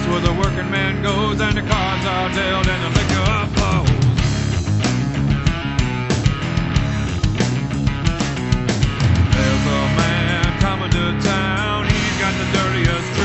place where the working man goes and the cards are dealt and the liquor flows. There's a man coming to town, he's got the dirtiest